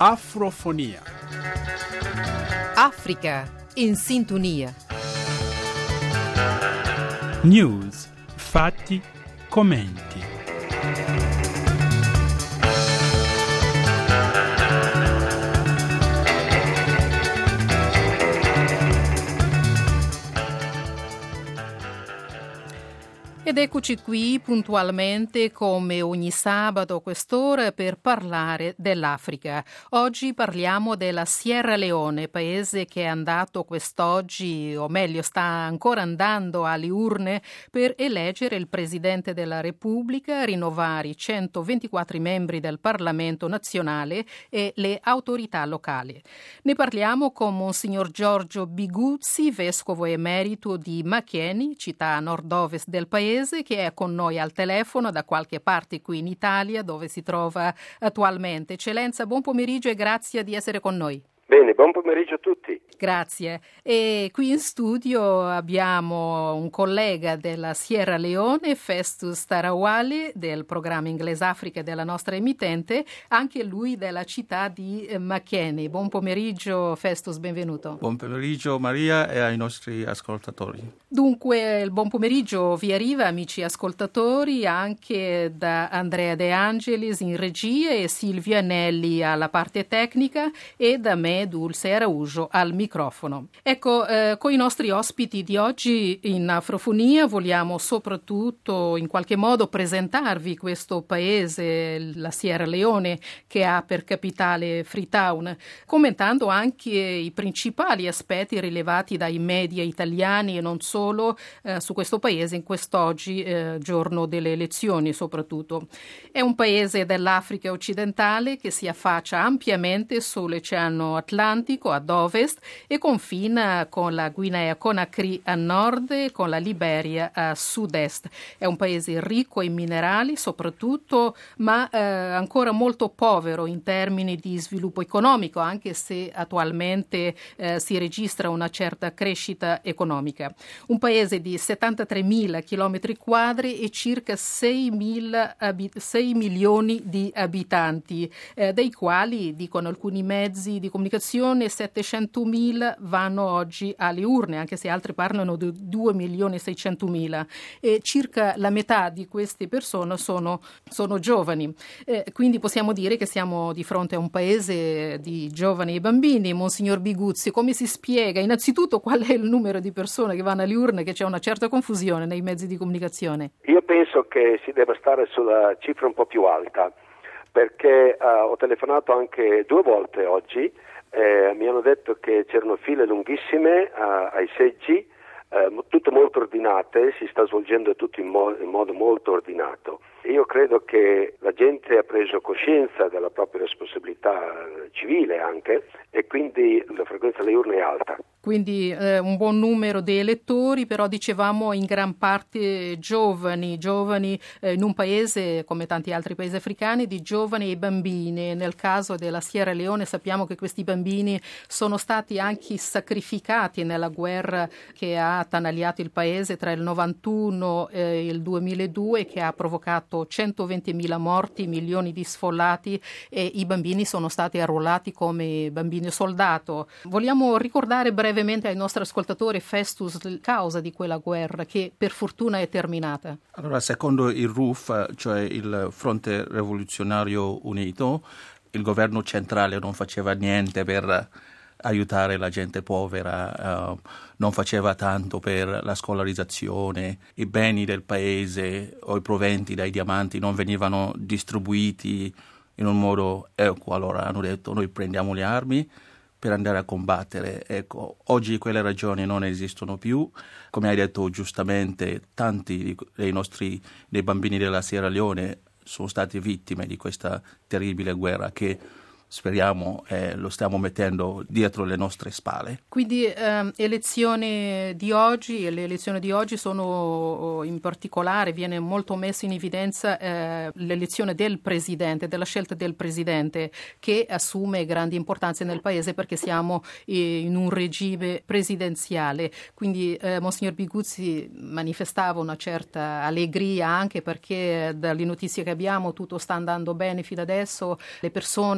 Afrofonia. Africa in sintonia. News, fatti, commenti. Ed eccoci qui puntualmente come ogni sabato a quest'ora per parlare dell'Africa. Oggi parliamo della Sierra Leone, paese che è andato quest'oggi, o meglio sta ancora andando alle urne per eleggere il Presidente della Repubblica, rinnovare i 124 membri del Parlamento nazionale e le autorità locali. Ne parliamo con Monsignor Giorgio Biguzzi, vescovo emerito di Makeni, città a nord-ovest del paese, che è con noi al telefono da qualche parte qui in Italia, dove si trova attualmente. Eccellenza, buon pomeriggio e grazie di essere con noi. Bene, buon pomeriggio a tutti. Grazie. E qui in studio abbiamo un collega della Sierra Leone, Festus Tarawale, del programma Inglese Africa della nostra emittente, anche lui della città di Makeni. Buon pomeriggio Festus, benvenuto. Buon pomeriggio Maria e ai nostri ascoltatori. Dunque, il buon pomeriggio vi arriva, amici ascoltatori, anche da Andrea De Angelis in regia e Silvia Nelli alla parte tecnica e da me, Dulce Araujo, al microfono. Ecco, con i nostri ospiti di oggi in Afrofonia vogliamo soprattutto in qualche modo presentarvi questo paese, la Sierra Leone, che ha per capitale Freetown, commentando anche i principali aspetti rilevati dai media italiani e non solo su questo paese in quest'oggi, giorno delle elezioni soprattutto. È un paese dell'Africa occidentale che si affaccia ampiamente sull'Oceano Atlantico ad ovest e confina con la Guinea Conakry a nord e con la Liberia a sud-est. È un paese ricco in minerali soprattutto, ma ancora molto povero in termini di sviluppo economico, anche se attualmente si registra una certa crescita economica. Un paese di 73.000 chilometri quadri e circa 6 milioni di abitanti, dei quali, dicono alcuni mezzi di comunicazione, 700.000 vanno oggi alle urne, anche se altri parlano di 2.600.000, e circa la metà di queste persone sono giovani. Quindi possiamo dire che siamo di fronte a un paese di giovani e bambini. Monsignor Biguzzi, come si spiega innanzitutto qual è il numero di persone che vanno alle urne, che c'è una certa confusione nei mezzi di comunicazione? Io penso che si deve stare sulla cifra un po' più alta, perché ho telefonato anche 2 volte oggi. Mi hanno detto che c'erano file lunghissime ai seggi, tutto molto ordinate, si sta svolgendo tutto in modo molto ordinato. Io credo che la gente ha preso coscienza della propria responsabilità civile anche, e quindi la frequenza delle urne è alta. Quindi un buon numero di elettori, però dicevamo in gran parte giovani in un paese come tanti altri paesi africani di giovani e bambini. Nel caso della Sierra Leone sappiamo che questi bambini sono stati anche sacrificati nella guerra che ha attanagliato il paese tra il 91 e il 2002, che ha provocato 120.000 morti, milioni di sfollati, e i bambini sono stati arruolati come bambini soldato. Vogliamo ricordare brevemente ai nostri ascoltatori, Festus, la causa di quella guerra che per fortuna è terminata. Allora, secondo il RUF, cioè il Fronte Rivoluzionario Unito, il governo centrale non faceva niente per aiutare la gente povera, non faceva tanto per la scolarizzazione, i beni del paese o i proventi dai diamanti non venivano distribuiti in un modo equo. Allora hanno detto: noi prendiamo le armi per andare a combattere. Ecco, oggi quelle ragioni non esistono più. Come hai detto giustamente, tanti dei bambini della Sierra Leone sono stati vittime di questa terribile guerra che speriamo lo stiamo mettendo dietro le nostre spalle. Quindi le elezioni di oggi sono in particolare, viene molto messo in evidenza l'elezione del presidente, della scelta del presidente, che assume grandi importanze nel paese perché siamo in un regime presidenziale. Quindi Monsignor Biguzzi manifestava una certa allegria anche perché dalle notizie che abbiamo tutto sta andando bene fino adesso, le persone sono andate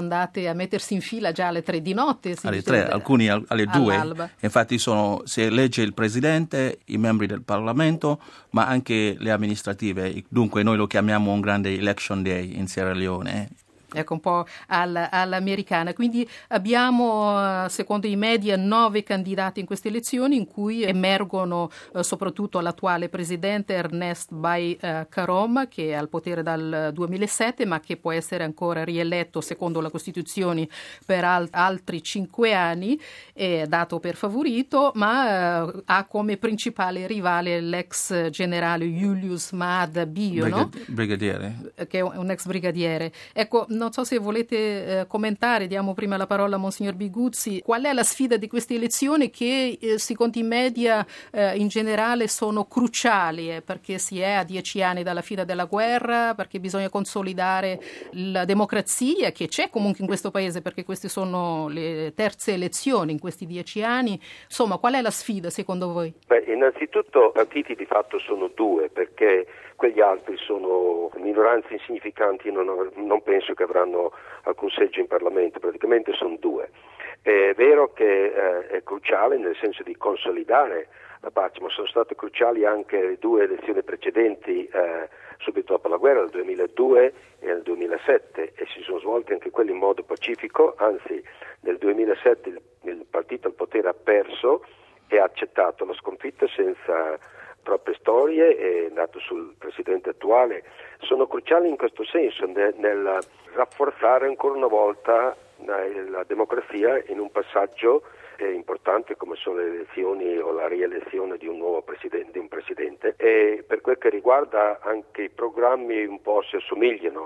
andate a mettersi in fila già alle 3 di notte. Alle 3, alcuni alle 2. All'alba. Infatti si elegge il presidente, i membri del Parlamento, ma anche le amministrative. Dunque noi lo chiamiamo un grande election day in Sierra Leone. Ecco, un po' all'americana. Quindi abbiamo, secondo i media, 9 candidati in queste elezioni, in cui emergono soprattutto l'attuale presidente Ernest Bai Koroma, che è al potere dal 2007, ma che può essere ancora rieletto, secondo la Costituzione, per altri 5 anni, è dato per favorito, ma ha come principale rivale l'ex generale Julius Maada Bio, brigadiere. Che è un ex brigadiere. Ecco, non so se volete commentare, diamo prima la parola a Monsignor Biguzzi, qual è la sfida di queste elezioni che secondo i media in generale sono cruciali, perché si è a 10 anni dalla fine della guerra, perché bisogna consolidare la democrazia che c'è comunque in questo paese, perché queste sono le terze elezioni in questi 10 anni. Insomma, qual è la sfida secondo voi? Innanzitutto partiti di fatto sono 2, perché quegli altri sono minoranze insignificanti, non penso che avranno alcun seggio in Parlamento, praticamente sono 2. È vero che è cruciale nel senso di consolidare la pace, ma sono state cruciali anche le 2 elezioni precedenti subito dopo la guerra, nel 2002 e nel 2007, e si sono svolte anche quelle in modo pacifico, anzi nel 2007 il partito al potere ha perso e ha accettato la sconfitta senza troppe storie, è nato sul presidente attuale. Sono cruciali in questo senso, nel rafforzare ancora una volta la democrazia in un passaggio importante come sono le elezioni o la rielezione di un nuovo presidente, e per quel che riguarda anche i programmi un po' si assomigliano.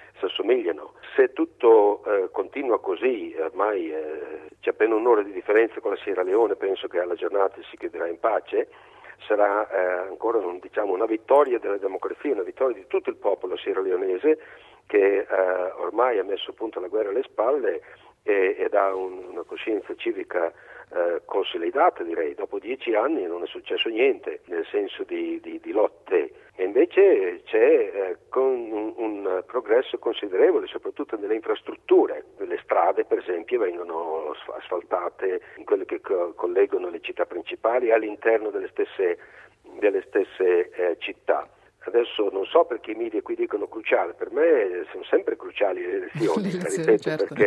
Se tutto continua così, ormai c'è appena un'ora di differenza con la Sierra Leone, penso che alla giornata si chiuderà in pace. Sarà ancora una vittoria della democrazia, una vittoria di tutto il popolo sierraleonese che ormai ha messo appunto la guerra alle spalle ed ha una coscienza civica consolidata, direi. Dopo 10 anni non è successo niente nel senso di lotte, e invece c'è con un progresso considerevole soprattutto nelle infrastrutture. Le strade per esempio vengono asfaltate in quelle che collegano le città principali all'interno delle stesse città. Adesso non so perché i media qui dicono cruciale, per me sono sempre cruciali le elezioni, ripeto, certo.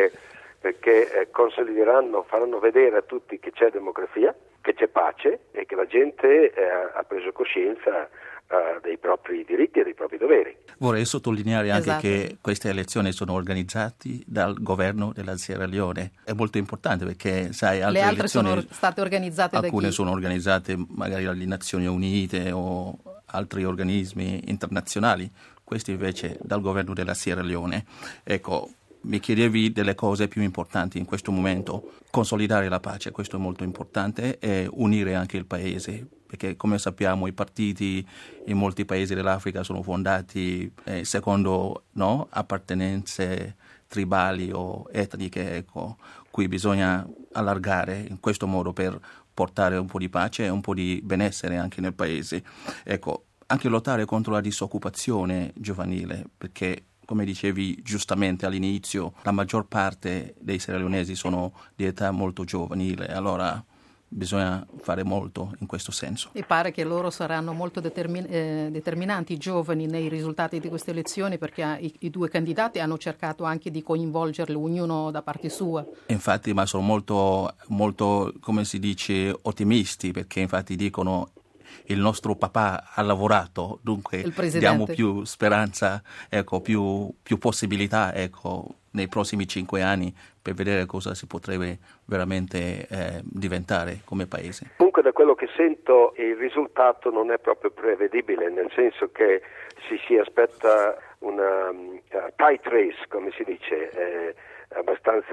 perché consolideranno, faranno vedere a tutti che c'è democrazia, che c'è pace e che la gente ha preso coscienza dei propri diritti e dei propri doveri. Vorrei sottolineare anche che queste elezioni sono organizzate dal governo della Sierra Leone. È molto importante perché, sai, le altre sono state organizzate da chi? Alcune sono organizzate magari dalle Nazioni Unite o altri organismi internazionali, questi invece dal governo della Sierra Leone. Ecco, mi chiedevi delle cose più importanti in questo momento. Consolidare la pace, questo è molto importante, e unire anche il paese, perché come sappiamo i partiti in molti paesi dell'Africa sono fondati secondo appartenenze tribali o etniche. Ecco, qui bisogna allargare in questo modo per portare un po' di pace e un po' di benessere anche nel paese. Ecco, anche lottare contro la disoccupazione giovanile, perché come dicevi giustamente all'inizio, la maggior parte dei sierraleonesi sono di età molto giovanile, allora bisogna fare molto in questo senso. E pare che loro saranno molto determinanti, i giovani, nei risultati di queste elezioni, perché i 2 candidati hanno cercato anche di coinvolgerli, ognuno da parte sua. Infatti, ma sono molto, molto, come si dice, ottimisti, perché infatti dicono il nostro papà ha lavorato, dunque diamo più speranza, ecco, più possibilità, ecco, nei prossimi 5 anni per vedere cosa si potrebbe veramente diventare come paese. Comunque da quello che sento il risultato non è proprio prevedibile, nel senso che si aspetta una tight race, come si dice, abbastanza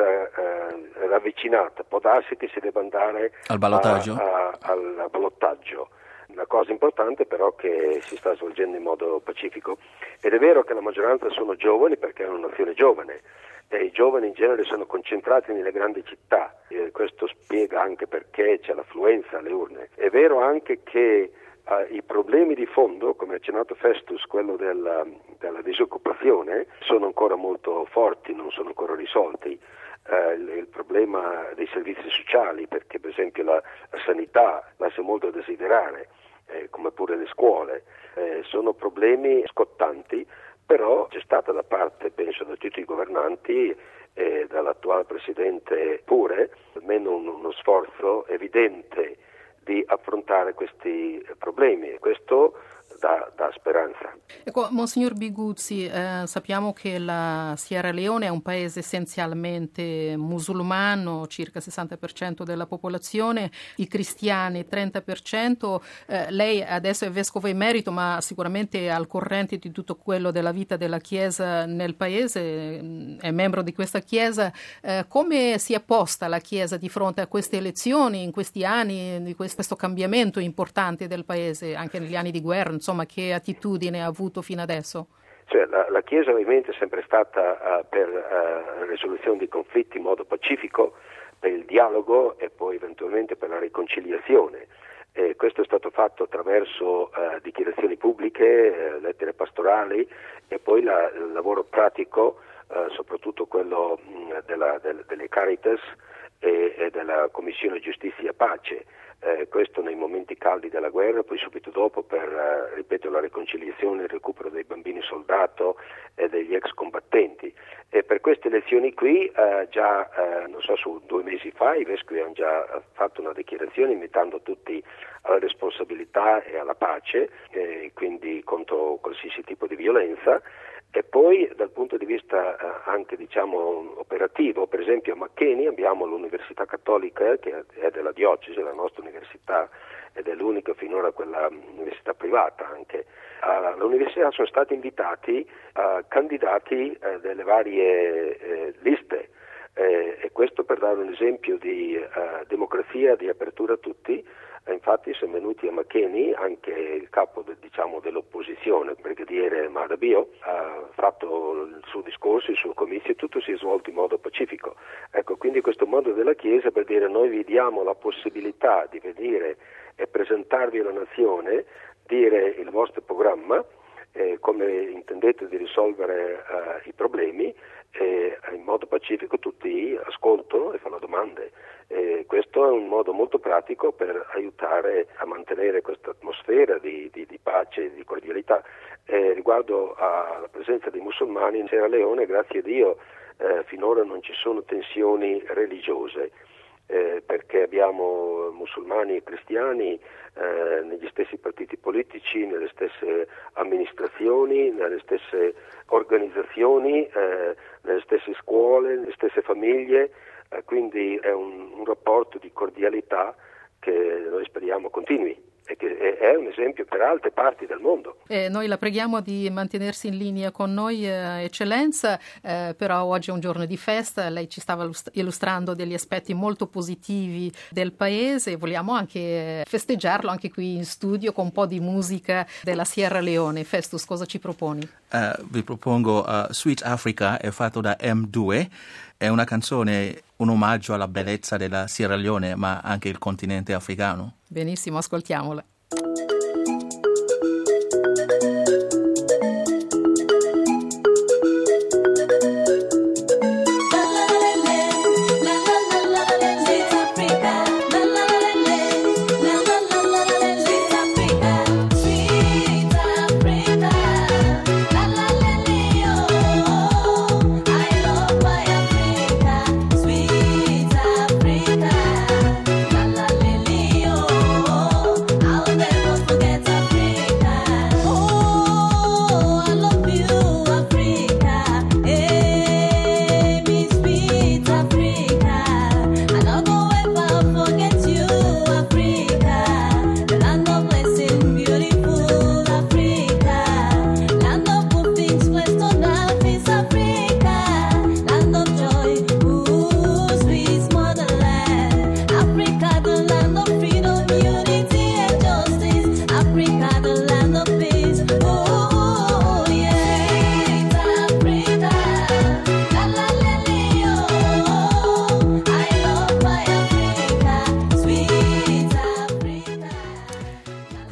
ravvicinata. Può darsi che si debba andare al ballottaggio. Al ballottaggio. La cosa importante però che si sta svolgendo in modo pacifico, ed è vero che la maggioranza sono giovani perché è una nazione giovane, e i giovani in genere sono concentrati nelle grandi città, questo spiega anche perché c'è l'affluenza alle urne. È vero anche che I problemi di fondo, come ha accennato Festus, quello della disoccupazione, sono ancora molto forti, non sono ancora risolti. Il problema dei servizi sociali, perché per esempio la sanità lascia molto a desiderare, come pure le scuole, sono problemi scottanti, però c'è stata da parte, penso, da tutti i governanti e dall'attuale Presidente pure, almeno uno sforzo evidente di affrontare questi problemi, e questo dà speranza. Ecco, Monsignor Biguzzi, sappiamo che la Sierra Leone è un paese essenzialmente musulmano, circa 60% della popolazione, i cristiani 30%. Lei adesso è vescovo emerito, ma sicuramente è al corrente di tutto quello della vita della Chiesa nel paese, è membro di questa Chiesa. Come si è posta la Chiesa di fronte a queste elezioni in questi anni, di questo cambiamento importante del paese, anche negli anni di guerra, insomma, che attitudine ha avuto fino adesso? Cioè, la Chiesa ovviamente è sempre stata per la risoluzione di conflitti in modo pacifico, per il dialogo e poi eventualmente per la riconciliazione. Questo è stato fatto attraverso dichiarazioni pubbliche, lettere pastorali e poi il lavoro pratico, soprattutto quello delle Caritas e della Commissione Giustizia e Pace. Questo nei momenti caldi della guerra, poi subito dopo per, ripeto, la riconciliazione e il recupero dei bambini soldato e degli ex combattenti. E per queste elezioni qui non so, su 2 mesi fa i vescovi hanno già fatto una dichiarazione invitando tutti alla responsabilità e alla pace, quindi contro qualsiasi tipo di violenza. E poi dal punto di vista anche operativo, per esempio a Makeni abbiamo l'Università Cattolica che è della diocesi, la nostra università ed è l'unica finora quella università privata anche. All'università sono stati invitati candidati delle varie liste e questo per dare un esempio di democrazia, di apertura a tutti. Infatti sono venuti a Makeni anche il capo dell'opposizione, il brigadiere Madabio, ha fatto il suo discorso, il suo comizio, tutto si è svolto in modo pacifico. Ecco, quindi questo modo della Chiesa per dire noi vi diamo la possibilità di venire e presentarvi alla nazione, dire il vostro programma, come intendete di risolvere i problemi, e in modo pacifico tutti ascoltano e fanno domande. Questo è un modo molto pratico per aiutare a mantenere questa atmosfera di pace e di cordialità. Riguardo alla presenza dei musulmani in Sierra Leone, grazie a Dio, finora non ci sono tensioni religiose, perché abbiamo musulmani e cristiani negli stessi partiti politici, nelle stesse amministrazioni, nelle stesse organizzazioni, nelle stesse scuole, nelle stesse famiglie, quindi è un rapporto di cordialità che noi speriamo continui e che è un esempio per altre parti del mondo. Noi la preghiamo di mantenersi in linea con noi, Eccellenza, però oggi è un giorno di festa, lei ci stava illustrando degli aspetti molto positivi del paese, vogliamo anche festeggiarlo anche qui in studio con un po' di musica della Sierra Leone. Festus, cosa ci proponi? Vi propongo Sweet Africa, è fatto da M2, è una canzone, un omaggio alla bellezza della Sierra Leone, ma anche il continente africano. Benissimo, ascoltiamola. I'll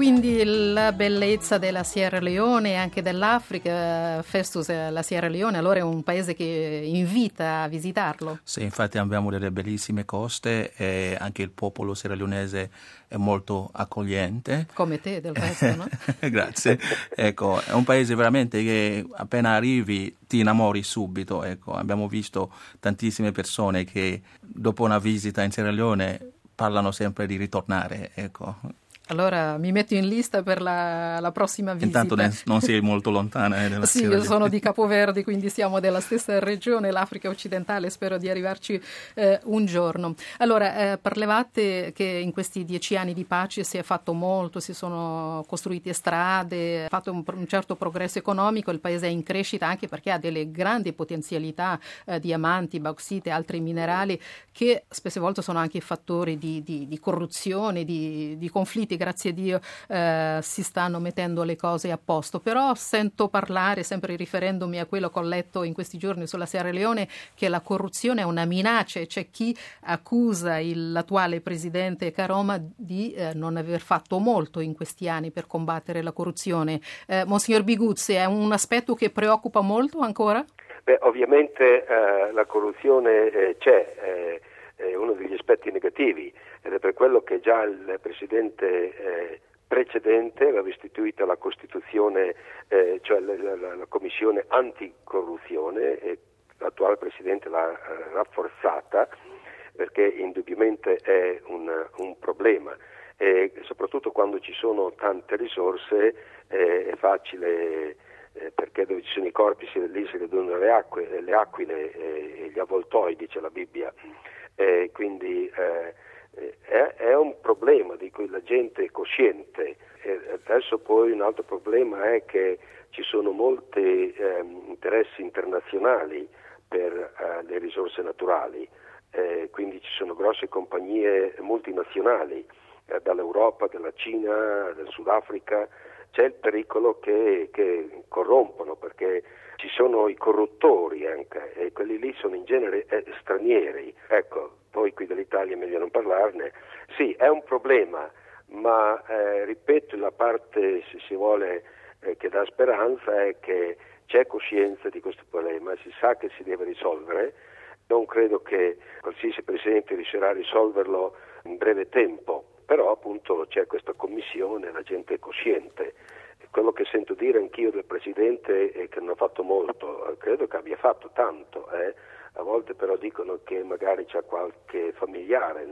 quindi la bellezza della Sierra Leone e anche dell'Africa. Festus, la Sierra Leone allora è un paese che invita a visitarlo. Sì, infatti abbiamo delle bellissime coste e anche il popolo sierraleonese è molto accogliente. Come te del resto, no? Grazie. Ecco, è un paese veramente che appena arrivi ti innamori subito. Ecco, abbiamo visto tantissime persone che dopo una visita in Sierra Leone parlano sempre di ritornare, ecco. Allora mi metto in lista per la prossima visita. Intanto non sei molto lontana della Sì, Sierra io sono di Capoverde, quindi siamo della stessa regione, l'Africa occidentale, spero di arrivarci un giorno. Allora, parlavate che in questi 10 anni di pace si è fatto molto, si sono costruite strade, fatto un certo progresso economico, il paese è in crescita anche perché ha delle grandi potenzialità, diamanti, bauxite, altri minerali, che spesse volte sono anche fattori di corruzione, di conflitti. Grazie a Dio si stanno mettendo le cose a posto, però sento parlare, sempre riferendomi a quello che ho letto in questi giorni sulla Sierra Leone, che la corruzione è una minaccia e c'è chi accusa l'attuale presidente Karoma di non aver fatto molto in questi anni per combattere la corruzione. Monsignor Biguzzi, è un aspetto che preoccupa molto ancora? Beh, ovviamente la corruzione c'è, è uno degli aspetti negativi, ed è per quello che già il presidente precedente aveva istituito la Costituzione, cioè la Commissione anticorruzione, e l'attuale presidente l'ha rafforzata perché indubbiamente è un problema, e soprattutto quando ci sono tante risorse è facile, perché dove ci sono i corpi lì si vedono le aquile e gli avvoltoi, dice la Bibbia. Quindi è un problema di cui la gente è cosciente. Adesso poi un altro problema è che ci sono molti interessi internazionali per le risorse naturali, quindi ci sono grosse compagnie multinazionali dall'Europa, dalla Cina, dal Sudafrica. C'è il pericolo che corrompono, perché ci sono i corruttori anche, e quelli lì sono in genere stranieri. Ecco, poi qui dall'Italia è meglio non parlarne. Sì, è un problema, ma ripeto, la parte, se si vuole, che dà speranza è che c'è coscienza di questo problema, si sa che si deve risolvere. Non credo che qualsiasi presidente riuscirà a risolverlo in breve tempo, però appunto c'è questa commissione, la gente è cosciente. Quello che sento dire anch'io del Presidente è che non ha fatto molto, credo che abbia fatto tanto, a volte però dicono che magari c'è qualche familiare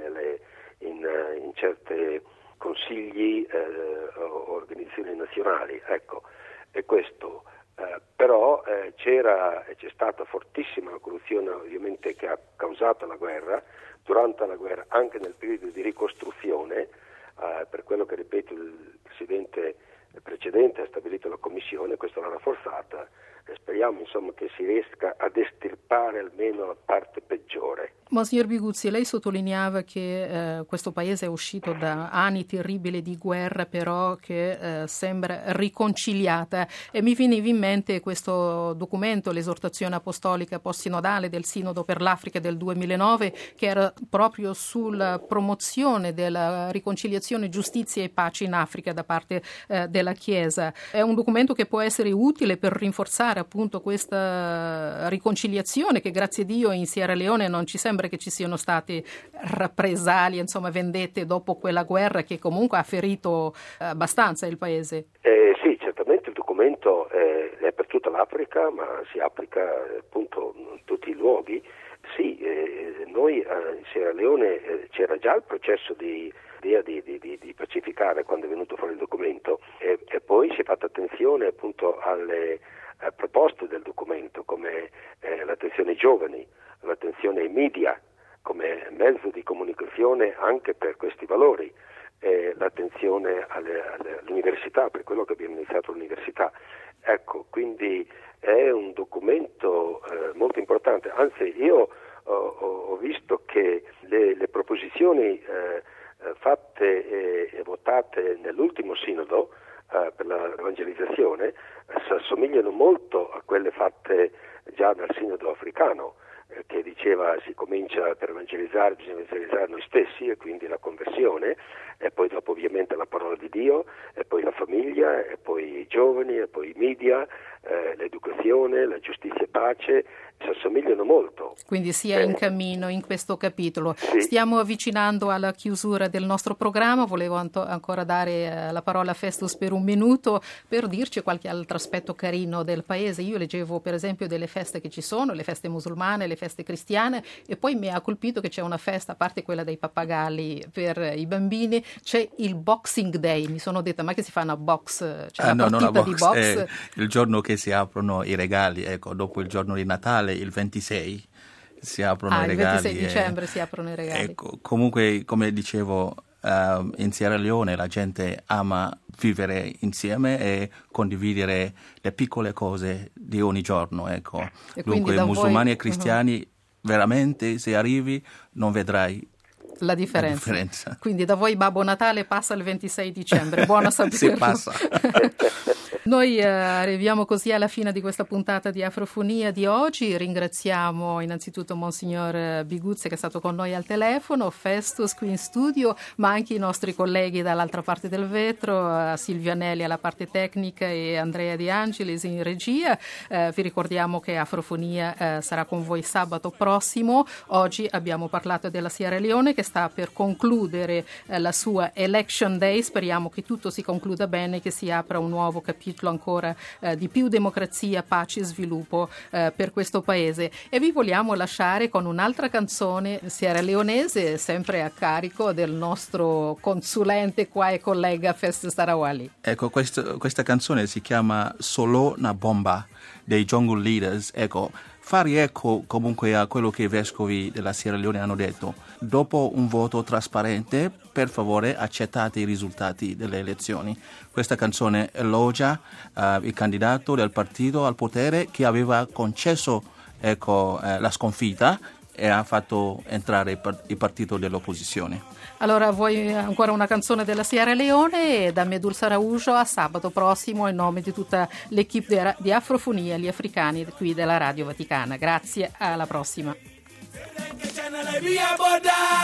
in certe consigli o organizzazioni nazionali, ecco, è questo. Però c'è stata fortissima corruzione, ovviamente, che ha causato la guerra, durante la guerra, anche nel periodo di ricostruzione, per quello che, ripeto, il Presidente precedente ha stabilito la commissione, questa l'ha rafforzata, e speriamo insomma che si riesca ad estirpare almeno la parte peggiore. Monsignor Biguzzi, lei sottolineava che questo paese è uscito da anni terribili di guerra, però che sembra riconciliata, e mi veniva in mente questo documento, l'esortazione apostolica post-sinodale del Sinodo per l'Africa del 2009, che era proprio sulla promozione della riconciliazione, giustizia e pace in Africa da parte della Chiesa. È un documento che può essere utile per rinforzare appunto questa riconciliazione, che grazie a Dio in Sierra Leone non ci sembra che ci siano state rappresaglie, insomma vendette dopo quella guerra che comunque ha ferito abbastanza il paese. Sì, certamente il documento è per tutta l'Africa, ma si applica appunto in tutti i luoghi. Sì, noi in Sierra Leone c'era già il processo di pacificare quando è venuto fuori il documento, e poi si è fatta attenzione appunto alle proposte del documento, come l'attenzione ai giovani, l'attenzione ai media come mezzo di comunicazione anche per questi valori, l'attenzione all'università, per quello che abbiamo iniziato l'università. Ecco, quindi è un documento molto importante, anzi io ho visto che le proposizioni fatte e votate nell'ultimo sinodo per l'evangelizzazione assomigliano molto a quelle fatte già dal sinodo africano, che diceva si comincia per evangelizzare, bisogna evangelizzare noi stessi, e quindi la conversione, e poi dopo ovviamente la parola di Dio, e famiglia, e poi i giovani, e poi i media, l'educazione, la giustizia e pace, si assomigliano molto. Quindi sia in cammino in questo capitolo. Sì. Stiamo avvicinando alla chiusura del nostro programma, volevo ancora dare la parola a Festus per un minuto per dirci qualche altro aspetto carino del paese. Io leggevo per esempio delle feste che ci sono, le feste musulmane, le feste cristiane, e poi mi ha colpito che c'è una festa, a parte quella dei pappagalli per i bambini, c'è il Boxing Day. Mi sono detta, ma che si fa una box? C'è una partita di box? È il giorno che si aprono i regali, ecco, dopo il giorno di Natale, il 26 si aprono i regali. Il 26 dicembre si aprono i regali. Ecco, comunque, come dicevo, in Sierra Leone la gente ama vivere insieme e condividere le piccole cose di ogni giorno, ecco. E Dunque musulmani e cristiani, veramente, se arrivi non vedrai la differenza. Quindi da voi Babbo Natale passa il 26 dicembre, buono saperlo. Si passa. Noi arriviamo così alla fine di questa puntata di Afrofonia di oggi. Ringraziamo innanzitutto Monsignor Biguzzi che è stato con noi al telefono, Festus qui in studio, ma anche i nostri colleghi dall'altra parte del vetro, Silvia Nelli alla parte tecnica e Andrea De Angelis in regia. Vi ricordiamo che Afrofonia sarà con voi sabato prossimo. Oggi abbiamo parlato della Sierra Leone che sta per concludere la sua Election Day. Speriamo che tutto si concluda bene, che si apra un nuovo capitolo ancora di più democrazia, pace e sviluppo per questo paese. E vi vogliamo lasciare con un'altra canzone sierraleonese, sempre a carico del nostro consulente qua e collega Festus Tarawali. Ecco, questa canzone si chiama Solo na Bomba dei Jungle Leaders. Ecco, fa rieco comunque a quello che i vescovi della Sierra Leone hanno detto. Dopo un voto trasparente, per favore accettate i risultati delle elezioni. Questa canzone elogia il candidato del partito al potere che aveva concesso la sconfitta e ha fatto entrare il partito dell'opposizione. Allora, vuoi ancora una canzone della Sierra Leone? E da Medul Saraujo a sabato prossimo in nome di tutta l'equipe di Afrofonia, gli africani qui della Radio Vaticana. Grazie, alla prossima.